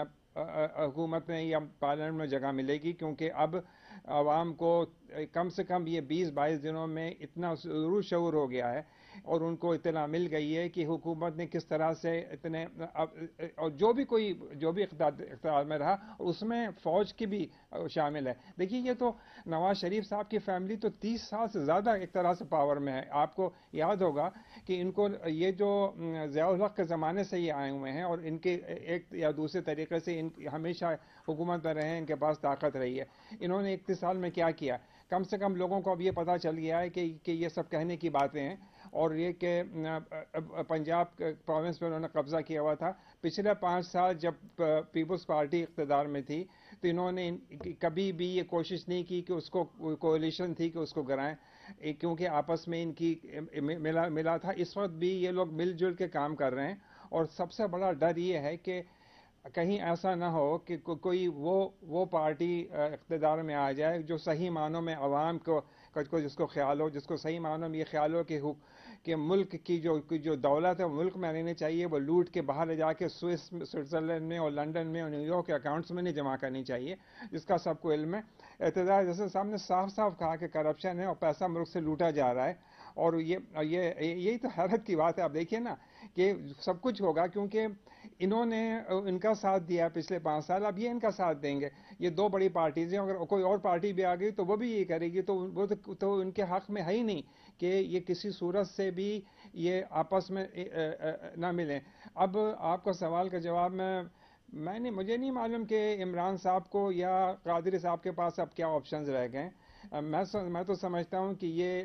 حکومت میں یا پارلیمنٹ میں جگہ ملے گی، کیونکہ اب عوام کو کم سے کم یہ 20-22 دنوں میں اتنا ضرور شعور ہو گیا ہے اور ان کو اطلاع مل گئی ہے کہ حکومت نے کس طرح سے اتنے، اور جو بھی اقتدار میں رہا اس میں فوج کی بھی شامل ہے. دیکھیے یہ تو نواز شریف صاحب کی فیملی تو 30 سال سے زیادہ ایک طرح سے پاور میں ہے. آپ کو یاد ہوگا کہ ان کو یہ جو ضیاء الحق کے زمانے سے یہ آئے ہوئے ہیں، اور ان کے ایک یا دوسرے طریقے سے ہمیشہ حکومت میں رہے ہیں، ان کے پاس طاقت رہی ہے. انہوں نے 31 سال میں کیا کیا؟ کم سے کم لوگوں کو اب یہ پتہ چل گیا ہے کہ یہ سب کہنے کی باتیں ہیں. اور یہ کہ پنجاب پروونس میں انہوں نے قبضہ کیا ہوا تھا. پچھلے 5 سال جب پیپلز پارٹی اقتدار میں تھی تو انہوں نے کبھی بھی یہ کوشش نہیں کی کہ اس کو کولیشن تھی کہ اس کو گرائیں، کیونکہ آپس میں ان کی ملا تھا. اس وقت بھی یہ لوگ مل جل کے کام کر رہے ہیں، اور سب سے بڑا ڈر یہ ہے کہ کہیں ایسا نہ ہو کہ کوئی وہ پارٹی اقتدار میں آ جائے جو صحیح معنوں میں عوام کو جس کو خیال ہو، جس کو صحیح معنوں میں یہ خیال ہو کہ ملک کی جو دولت ہے وہ ملک میں رہنی چاہیے، وہ لوٹ کے باہر لے جا کے سوئٹزرلینڈ میں اور لنڈن میں اور نیو یارک کے اکاؤنٹس میں نہیں جمع کرنی چاہیے، جس کا سب کو علم ہے. اقتدار جیسے صاحب نے صاف کہا کہ کرپشن ہے اور پیسہ ملک سے لوٹا جا رہا ہے، اور یہی تو حیرت کی بات ہے. آپ دیکھیے نا کہ سب کچھ ہوگا کیونکہ انہوں نے ان کا ساتھ دیا پچھلے 5 سال، اب یہ ان کا ساتھ دیں گے. یہ 2 بڑی پارٹیز ہیں، اگر کوئی اور پارٹی بھی آ گئی تو وہ بھی یہ کرے گی، تو وہ تو ان کے حق میں ہے ہی نہیں کہ یہ کسی صورت سے بھی یہ آپس میں نہ ملیں. اب آپ کا سوال کا جواب مجھے نہیں معلوم کہ عمران صاحب کو یا قادری صاحب کے پاس اب کیا آپشنز رہ گئے. میں تو سمجھتا ہوں کہ یہ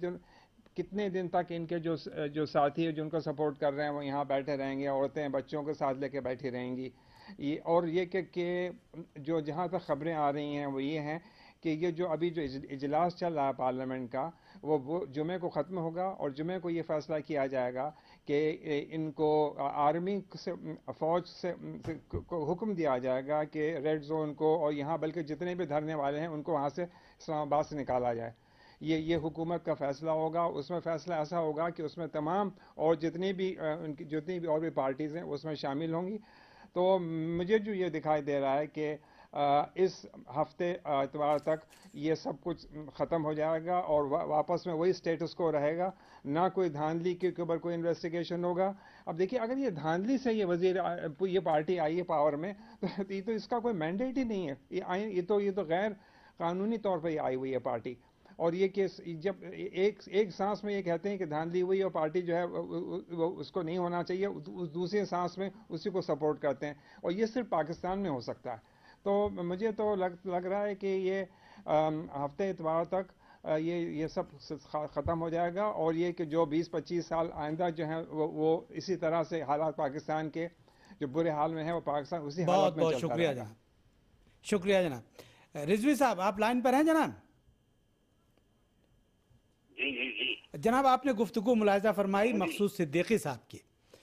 کتنے دن تک ان کے جو ساتھی ہیں جن کو سپورٹ کر رہے ہیں وہ یہاں بیٹھے رہیں گے، عورتیں بچوں کے ساتھ لے کے بیٹھی رہیں گی. اور یہ کہ جو جہاں تک خبریں آ رہی ہیں وہ یہ ہیں کہ یہ جو ابھی جو اجلاس چل رہا ہے پارلیمنٹ کا وہ جمعے کو ختم ہوگا، اور جمعے کو یہ فیصلہ کیا جائے گا کہ ان کو آرمی سے، فوج سے حکم دیا جائے گا کہ ریڈ زون کو، اور یہاں بلکہ جتنے بھی دھرنے والے ہیں ان کو وہاں سے اسلام آباد سے نکالا جائے. یہ حکومت کا فیصلہ ہوگا. اس میں فیصلہ ایسا ہوگا کہ اس میں تمام اور جتنی بھی اور بھی پارٹیز ہیں اس میں شامل ہوں گی. تو مجھے جو یہ دکھائی دے رہا ہے کہ اس ہفتے اتوار تک یہ سب کچھ ختم ہو جائے گا اور واپس میں وہی سٹیٹس کو رہے گا، نہ کوئی دھاندلی کے اوپر کوئی انویسٹیگیشن ہوگا. اب دیکھیے اگر یہ دھاندلی سے یہ پارٹی آئی ہے پاور میں تو اس کا کوئی مینڈیٹ ہی نہیں ہے. یہ تو غیر कानूनी तौर पर ये आई हुई है पार्टी। और ये केस जब एक सांस में ये कहते हैं कि धांधली हुई और पार्टी जो है वो उसको नहीं होना चाहिए, उस दूसरे सांस में उसी को सपोर्ट करते हैं, और ये सिर्फ पाकिस्तान में हो सकता है। तो मुझे तो लग रहा है कि ये हफ्ते इतवार तक ये सब ख़त्म हो जाएगा, और ये कि जो 20-25 साल आइंदा जो है वो इसी तरह से हालात पाकिस्तान के जो बुरे हाल में है वो पाकिस्तान उसी हालत में बहुत चलता शुक्रिया रहेगा। जनाब, शुक्रिया जनाब। रिजवी साहब आप लाइन पर हैं जनाब? जी जी जी जनाब आपने गुफ्तगू मुलाहिजा फरमाई मखसूद सिद्दीकी साहब की,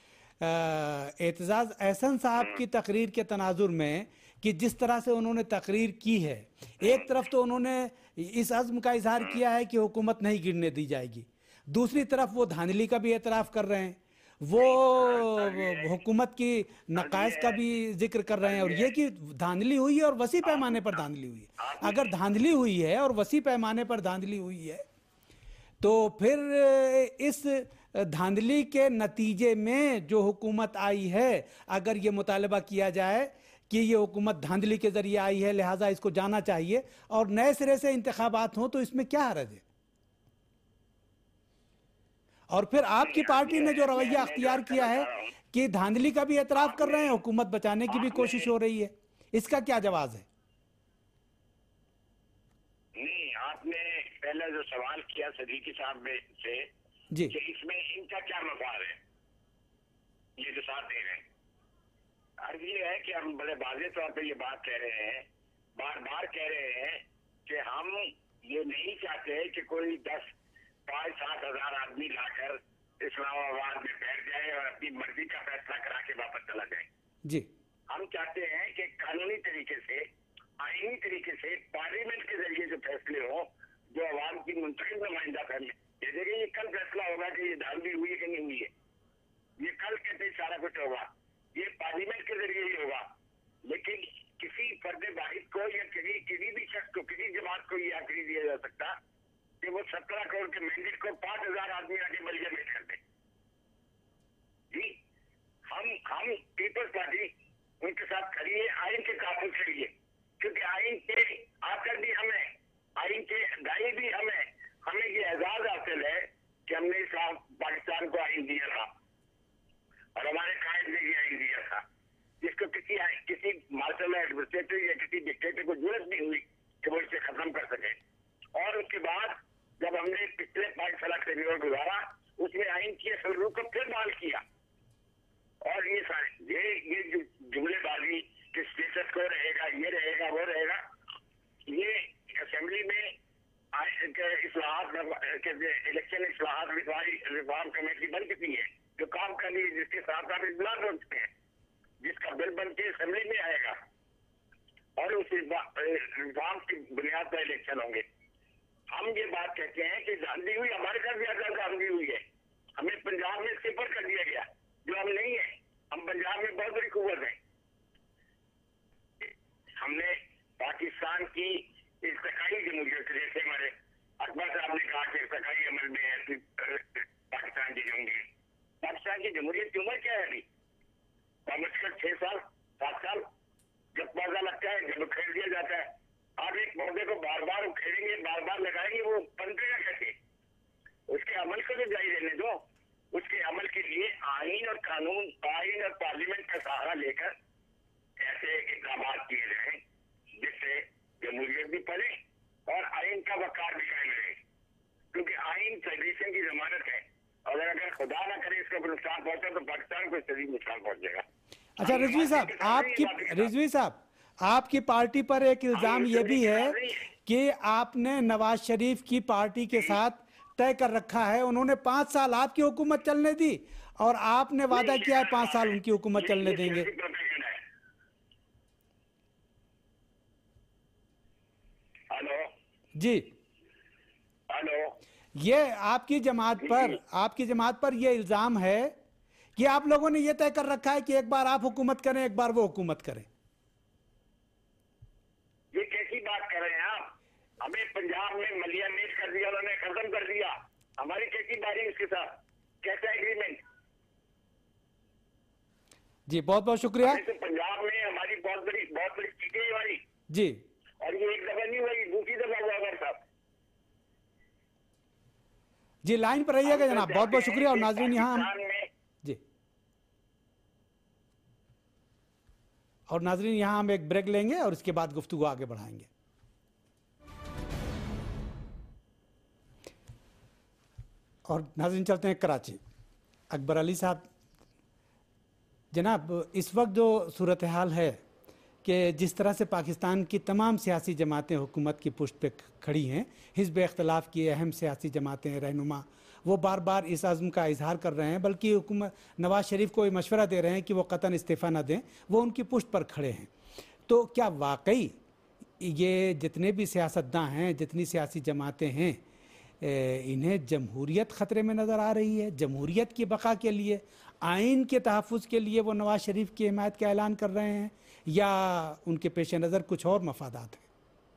एतजाज एहसन साहब की तकरीर के तनाजुर में कि जिस तरह से उन्होंने तकरीर की है, एक तरफ तो उन्होंने इस अज़्म का इजहार किया है कि हुकूमत नहीं गिरने दी जाएगी, दूसरी तरफ वो धांधली का भी एतराफ़ कर रहे हैं, वो हुकूमत की नकाइस का भी जिक्र कर रहे हैं, और ये कि धांधली हुई है और वसी पैमाने पर धांधली हुई है। अगर धांधली हुई है और वसी पैमाने पर धांधली हुई है तो फिर इस धांधली के नतीजे में जो हुकूमत आई है, अगर ये मुतालबा किया जाए कि ये हुकूमत धांधली के जरिए आई है लिहाजा इसको जाना चाहिए और नए सिरे से इंतखाबात हों, तो इसमें क्या हर्ज है? और फिर आपकी पार्टी ने जो रवैया अख्तियार किया है कि धांधली का भी एतराफ़ कर रहे हैं, हुकूमत बचाने की भी कोशिश हो रही है, इसका क्या जवाब है? नहीं, आपने पहले जो सवाल किया सदीकी साहब से जी, कि इसमें इनका क्या मफाद है, ये जो साथ दे रहे हैं। अर्ज ये है कि हम बड़े वाज़ेह तौर पे ये बात कह रहे हैं, बार बार कह रहे हैं कि हम ये नहीं चाहते कि कोई 10-5-7 हजार आदमी लाकर इस्लामाबाद में बैठ जाए और अपनी मर्जी का फैसला करा के वापस चला जाए। जी, हम चाहते हैं कि कानूनी तरीके से, आईनी तरीके से, पार्लियामेंट के जरिए जो फैसले हो, जो अवाम की मुंतखब नुमाइंदा फैसले, ये देखिए ये कल फैसला होगा कि ये धांधली हुई है कि नहीं हुई है, ये कल कहते ही सारा कुछ होगा, ये पार्लियामेंट के जरिए ही होगा। लेकिन किसी फर्द वाहिद को या किसी भी शख्स को, किसी जमात को ये आखिरी दिया जा सकता कि वो 17 करोड़ के मैंडेट को 5,000 आदमी आगे बलिया में कर दे। जी, हम पीपल्स पार्टी उनके साथ खड़ी है, आइन के काफिल खड़ी है, क्योंकि आइन के आकर भी हमें, आइन के दाई भी हमें ये एजाज हासिल है कि हमने इस्लाम पाकिस्तान को आइन दिया था और हमारे कायद ने ये आइन दिया था, जिसको किसी मार्शल एडमिनिस्ट्रेटर या किसी डिक्टेटर को जरूरत नहीं हुई कि वो इसे खत्म कर सके। और उसके बाद जब हमने पिछले 5 साल का रिवॉर्ड गुजारा, उसमें आइन की असल रूह को फिर बहाल किया। और ये सारे ये जो जुमलेबाजी कि स्टेटस को रहेगा, ये रहेगा, वो रहेगा, ये असेंबली में इस्लाहात इलेक्शन इस्लाहात रिफॉर्म कमेटी बन चुकी है, जो काम कर रही है, जिसके साथ आप इजलास हो चुके हैं, जिसका बिल बन के असेंबली में आएगा और उस रिफॉर्म की बुनियाद पर इलेक्शन होंगे। हम ये बात कहते हैं कि धांधली हुई, हमारे साथ भी अगर धांधली हुई है, हमें पंजाब में सिफर कर दिया गया, जो हम नहीं है। हम पंजाब में बहुत बड़ी कुव्वत है। हमने पाकिस्तान की इर्तिकाई जमहूरियत, जैसे हमारे अकबर साहब ने कहा कि इर्तिकाई अमल में है पाकिस्तान की जमहूरियत। पाकिस्तान की जमहूरियत की उम्र क्या है अभी? कम से कम 6 साल 7 साल। जब पौधा लगता है, जब उखेड़ दिया जाता है। आप एक पौधे को बार बार उखेड़ेंगे, बार बार लगाएंगे, वो पनपेगा कैसे? उसके अमल को तो जारी रहने दो। उसके अमल के लिए आइन और कानून, आइन और पार्लियामेंट का सहारा लेकर ऐसे इक़दाम किए जाए जिससे जमहूरियत भी पड़े और आइन का वक़ार भी कायम रहे, क्योंकि आइन ट्रेडिशन की जमानत है। और अगर खुदा ना करे इसका नुकसान पहुंचा तो पाकिस्तान को शदीद नुकसान पहुंचेगा। अच्छा रिजवी साहब, आपकी पार्टी पर एक इल्जाम ये भी है कि आपने नवाज शरीफ की पार्टी के साथ तय कर रखा है, उन्होंने 5 साल आपकी हुकूमत चलने दी और आपने वादा किया है 5 साल उनकी हुकूमत चलने देंगे। हेलो जी, हेलो, ये आपकी जमात पर ये इल्जाम है कि आप लोगों ने ये तय कर रखा है कि एक बार आप हुकूमत करें, एक बार वो हुकूमत करें। ये कैसी बात कर रहे हैं आप? हमें पंजाब में मलिया मेज कर दिया, उन्होंने खत्म कर दिया। हमारी कैसी बारी उसके साथ? कैसा एग्रीमेंट? जी बहुत बहुत शुक्रिया। तो पंजाब में हमारी बहुत बड़ी चीजें हमारी, जी, और ये एक दफा नहीं हुआ, ये दूसरी दफा हुआ अगर साहब। जी लाइन पर रहिएगा जनाब, बहुत बहुत शुक्रिया। और नाजरीन यहाँ जी, और नाजरीन यहाँ हम एक ब्रेक लेंगे और इसके बाद गुफ्तगू आगे बढ़ाएंगे। और नाज़रीन चलते हैं कराची। अकबर अली साहब, जनाब इस वक्त जो सूरत हाल है कि जिस तरह से पाकिस्तान की तमाम सियासी जमातें हुकूमत की पुष्ट पे खड़ी हैं, हिज़्ब इख्तलाफ की अहम सियासी जमातें रहनुमा वो बार बार इस अज़्म का इजहार कर रहे हैं, बल्कि हुकूमत नवाज़ शरीफ को ये मशवरा दे रहे हैं कि वो कतन इस्तीफ़ा न दें, वो उनकी पुष्ट पर खड़े हैं। तो क्या वाकई ये जितने भी सियासतदां हैं, जितनी सियासी जमातें हैं, इन्हें जमहूरियत ख़तरे में नज़र आ रही है? जमहूरियत की बका के लिए, आइन के तहफ़्फ़ुज़ के लिए वो नवाज़ शरीफ की हिमायत का ऐलान कर रहे हैं, या उनके पेश नज़र कुछ और मफादात हैं?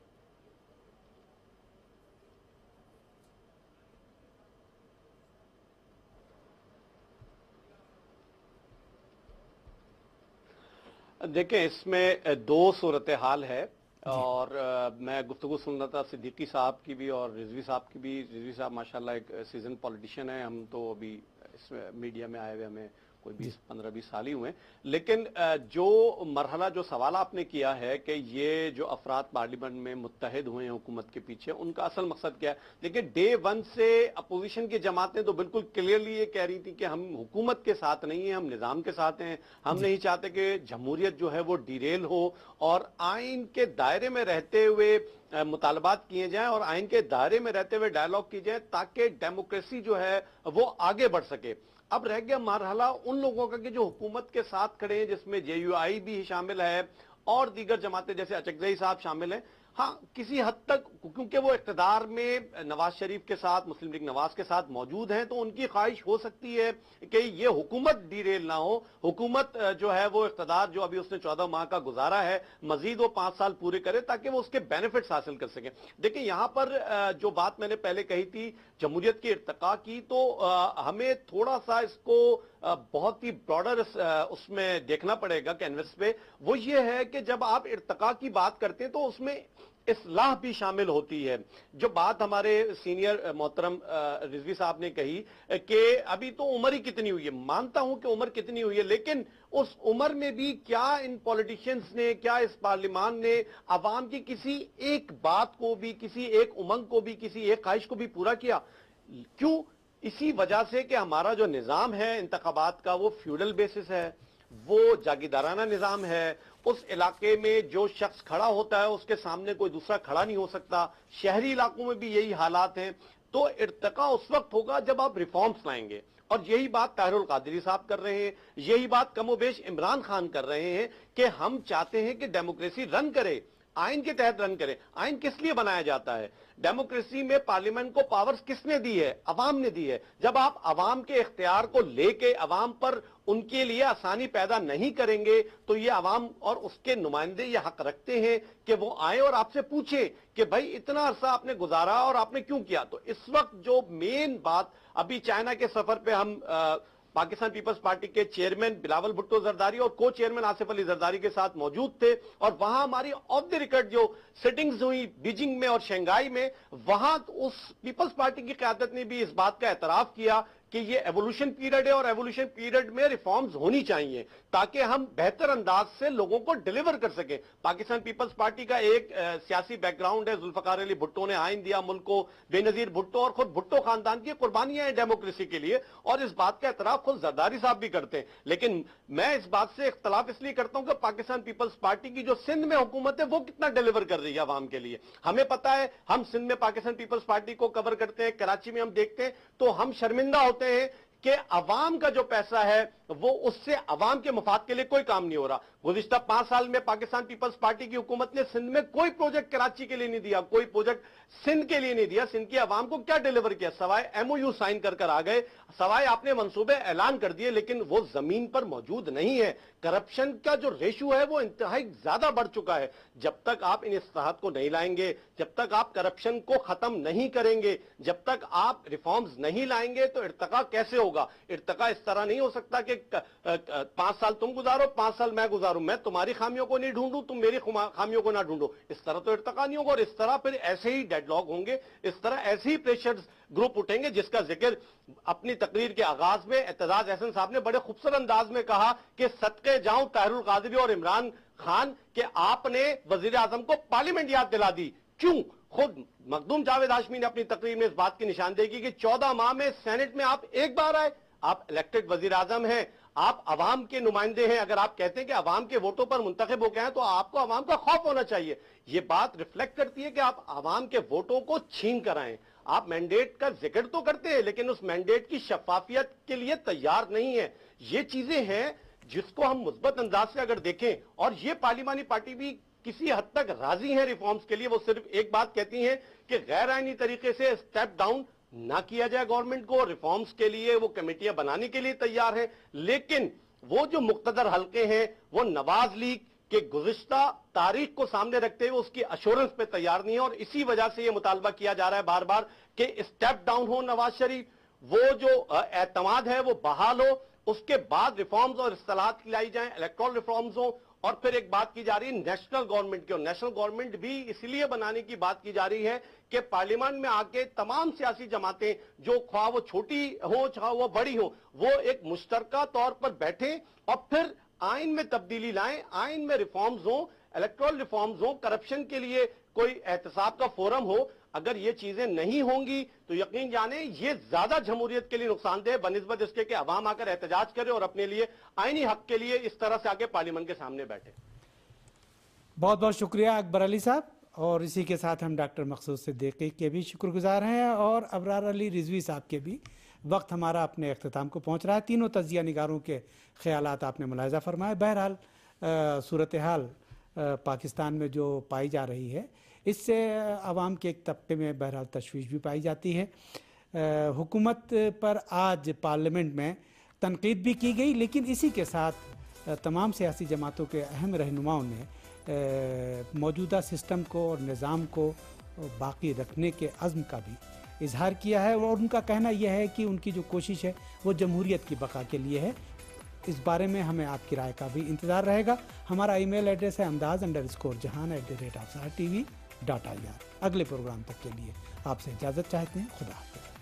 देखें, इसमें दो सूरत हाल है। और मैं गुफ्तगू सुन रहा था सिद्दीकी साहब की भी और रिजवी साहब की भी। रिजवी साहब माशाल्लाह एक सीजन पॉलिटिशियन है, हम तो अभी इस मीडिया में आए हुए हमें कोई 15-20 साल ही हुए। लेकिन जो मरहला, जो सवाल आपने किया है कि ये जो अफराद पार्लियामेंट में मुत्तहिद हुए हैं हुकूमत के पीछे, उनका असल मकसद क्या है? देखिए, डे वन से अपोजिशन की जमातें तो बिल्कुल क्लियरली ये कह रही थी कि हम हुकूमत के साथ नहीं है, हम निज़ाम के साथ हैं। हम नहीं चाहते कि जमहूरियत जो है वो डिरेल हो, और आइन के दायरे में रहते हुए मुतालबात किए जाएं और आइन के दायरे में रहते हुए डायलॉग की जाए, ताकि डेमोक्रेसी जो है वो आगे बढ़ सके। अब रह गया मरहला उन लोगों का कि जो हुकूमत के साथ खड़े हैं, जिसमें JUI भी शामिल है और दीगर जमातें जैसे अचकज़ई साहब शामिल हैं। हाँ, किसी हद तक क्योंकि वो इक़्तिदार में नवाज शरीफ के साथ, मुस्लिम लीग नवाज के साथ मौजूद हैं, तो उनकी ख्वाहिश हो सकती है कि ये हुकूमत डीरेल ना हो। हुकूमत जो है वो इक़्तिदार जो अभी उसने 14 माह का गुजारा है, मजीद वो 5 साल पूरे करे ताकि वो उसके बेनिफिट्स हासिल कर सकें। देखिए, यहाँ पर जो बात मैंने पहले कही थी जमहूरियत के इर्तिका की, तो हमें थोड़ा सा इसको बहुत ही ब्रॉडर उसमें देखना पड़ेगा कैनवस पे। वो ये है कि जब आप इर्तिका की बात करते हैं तो उसमें इस्लाह भी शामिल होती है। जो बात हमारे सीनियर मोहतरम रिजवी साहब ने कही कि अभी तो उम्र ही कितनी हुई है, मानता हूं कि उम्र कितनी हुई है, लेकिन उस उम्र में भी क्या इन पॉलिटिशियंस ने, क्या इस पार्लियामान ने अवाम की किसी एक बात को भी, किसी एक उमंग को भी, किसी एक ख्वाहिश को भी पूरा किया? क्यों? इसी वजह से कि हमारा जो निजाम है इंतखाबात का वो फ्यूडल बेसिस है, वो जागीदाराना निजाम है। उस इलाके में जो शख्स खड़ा होता है उसके सामने कोई दूसरा खड़ा नहीं हो सकता। शहरी इलाकों में भी यही हालात हैं। तो इर्तिका उस वक्त होगा जब आप रिफॉर्म्स लाएंगे, और यही बात ताहिरुल कादरी साहब कर रहे हैं, यही बात कमोबेश इमरान खान कर रहे हैं कि हम चाहते हैं कि डेमोक्रेसी रन करे, आइन के तहत रन करे। आइन किस लिए बनाया जाता है? डेमोक्रेसी में पार्लियामेंट को पावर्स किसने दी है? अवाम ने दी है। जब आप अवाम के इख्तियार को लेके अवाम पर उनके लिए आसानी पैदा नहीं करेंगे, तो ये अवाम और उसके नुमाइंदे ये हक रखते हैं कि वो आए और आपसे पूछे कि भाई इतना अरसा आपने गुजारा और आपने क्यों किया। तो इस वक्त जो मेन बात, अभी चाइना के सफर पे हम पाकिस्तान पीपल्स पार्टी के चेयरमैन बिलावल भुट्टो जरदारी और को चेयरमैन आसिफ अली जरदारी के साथ मौजूद थे, और वहां हमारी ऑफ द रिकॉर्ड जो सिटिंग्स हुई बीजिंग में और शंघाई में, वहां उस पीपल्स पार्टी की क़यादत ने भी इस बात का एतराफ किया कि ये एवोल्यूशन पीरियड है और एवोल्यूशन पीरियड में रिफॉर्म्स होनी चाहिए ताकि हम बेहतर अंदाज से लोगों को डिलीवर कर सकें। पाकिस्तान पीपल्स पार्टी का एक सियासी बैकग्राउंड है, जुल्फकार अली भुट्टो ने आइन दिया मुल्क को, बेनजीर भुट्टो और खुद भुट्टो खानदान की कुर्बानियां हैं डेमोक्रेसी के लिए, और इस बात का एतराफ खुद जरदारी साहब भी करते हैं। लेकिन मैं इस बात से इख्तलाफ इसलिए करता हूं कि पाकिस्तान पीपल्स पार्टी की जो सिंध में हुकूमत है वो कितना डिलीवर कर रही है आवाम के लिए। हमें पता है, हम सिंध में पाकिस्तान पीपल्स पार्टी को कवर करते हैं, कराची में हम देखते हैं, तो हम शर्मिंदा होते हैं कि अवाम का जो पैसा है वो उससे अवाम के मफाद के लिए कोई काम नहीं हो रहा। गुज़िश्ता 5 साल में पाकिस्तान पीपल्स पार्टी की हुकूमत ने सिंध में कोई प्रोजेक्ट कराची के लिए नहीं दिया, कोई प्रोजेक्ट सिंध के लिए नहीं दिया। सिंध की अवाम को क्या डिलीवर किया? सवाए MOU साइन कर आ गए, सवाए आपने मंसूबे ऐलान कर दिए, लेकिन वो जमीन पर मौजूद नहीं है। करप्शन का जो रेशो है वो इंतहाई ज्यादा बढ़ चुका है। जब तक आप इन इस्लाहात को नहीं लाएंगे, जब तक आप करप्शन को खत्म नहीं करेंगे, जब तक आप रिफॉर्म्स नहीं लाएंगे, तो इर्तिका कैसे होगा? इर्तिका इस तरह नहीं हो सकता कि کہ 5 سال تم گزارو 5 سال میں گزاروں, میں تمہاری خامیوں کو نہیں ڈھونڈوں تم میری خامیوں کو نہ ڈھونڈو. اس طرح تو ارتقا نہیں ہوگا, اور اس طرح پھر ایسے ہی ڈیڈ لاک ہوں گے, اس طرح ایسے ہی پریشرز گروپ اٹھیں گے, جس کا ذکر اپنی تقریر کے آغاز میں اعتزاز احسن صاحب نے بڑے خوبصورت انداز میں کہا کہ صدقے جاؤں طاہر القادری اور عمران خان کہ آپ نے وزیر اعظم کو پارلیمنٹ یاد دلا دی. کیوں؟ خود مخدوم جاوید ہاشمی نے اپنی تقریر میں اس بات کی نشاندہی کی کہ 14 ماہ میں سینٹ میں آپ ایک بار آئے, آپ الیکٹڈ وزیر اعظم ہیں, آپ عوام کے نمائندے ہیں, اگر آپ کہتے ہیں کہ عوام کے ووٹوں پر منتخب ہو گئے ہیں تو آپ کو عوام کا خوف ہونا چاہیے. یہ بات ریفلیکٹ کرتی ہے کہ آپ عوام کے ووٹوں کو چھین کر آئیں. آپ مینڈیٹ کا ذکر تو کرتے ہیں لیکن اس مینڈیٹ کی شفافیت کے لیے تیار نہیں ہے. یہ چیزیں ہیں جس کو ہم مثبت انداز سے اگر دیکھیں, اور یہ پارلیمانی پارٹی بھی کسی حد تک راضی ہیں ریفارمز کے لیے. وہ صرف ایک بات کہتی ہیں کہ غیر آئینی طریقے سے اسٹیپ ڈاؤن نہ کیا جائے گورنمنٹ کو, ریفارمز کے لیے وہ کمیٹیاں بنانے کے لیے تیار ہیں, لیکن وہ جو مقتدر حلقے ہیں وہ نواز لیگ کے گزشتہ تاریخ کو سامنے رکھتے ہوئے اس کی ایشورنس پہ تیار نہیں ہے, اور اسی وجہ سے یہ مطالبہ کیا جا رہا ہے بار بار کہ اسٹیپ ڈاؤن ہو نواز شریف, وہ جو اعتماد ہے وہ بحال ہو, اس کے بعد ریفارمز اور اصطلاحات لائی جائیں, الیکٹرل ریفارمز ہوں. اور پھر ایک بات کی جا رہی ہے نیشنل گورنمنٹ کی, اور نیشنل گورنمنٹ بھی اس لیے بنانے کی بات کی جا رہی ہے کہ پارلیمنٹ میں آ کے تمام سیاسی جماعتیں جو خواہ وہ چھوٹی ہوں چاہے وہ بڑی ہوں, وہ ایک مشترکہ طور پر بیٹھیں اور پھر آئین میں تبدیلی لائیں, آئین میں ریفارمز ہوں, الیکٹرل ریفارمز ہوں, کرپشن کے لیے کوئی احتساب کا فورم ہو. اگر یہ چیزیں نہیں ہوں گی تو یقین جانیں یہ زیادہ جمہوریت کے لیے نقصان دہ بنسبت اس کے کہ عوام آ کر احتجاج کرے اور اپنے لیے آئینی حق کے لیے اس طرح سے آگے پارلیمنٹ کے سامنے بیٹھے. بہت بہت شکریہ اکبر علی صاحب, اور اسی کے ساتھ ہم ڈاکٹر مقصود صدیقی کے بھی شکر گزار ہیں, اور ابرار علی رضوی صاحب کے بھی. وقت ہمارا اپنے اختتام کو پہنچ رہا ہے. تینوں تجزیہ نگاروں کے خیالات آپ نے ملاحظہ فرمائے. بہرحال صورتحال پاکستان میں جو پائی جا رہی ہے اس سے عوام کے ایک طبقے میں بہرحال تشویش بھی پائی جاتی ہے. حکومت پر آج پارلیمنٹ میں تنقید بھی کی گئی, لیکن اسی کے ساتھ تمام سیاسی جماعتوں کے اہم رہنماؤں نے موجودہ سسٹم کو اور نظام کو باقی رکھنے کے عزم کا بھی اظہار کیا ہے, اور ان کا کہنا یہ ہے کہ ان کی جو کوشش ہے وہ جمہوریت کی بقا کے لیے ہے. اس بارے میں ہمیں آپ کی رائے کا بھی انتظار رہے گا. ہمارا ای میل ایڈریس ہے amdaz_jahan@afsar.tv.ir. اگلے پروگرام تک کے لیے آپ سے اجازت چاہتے ہیں. خدا حافظ.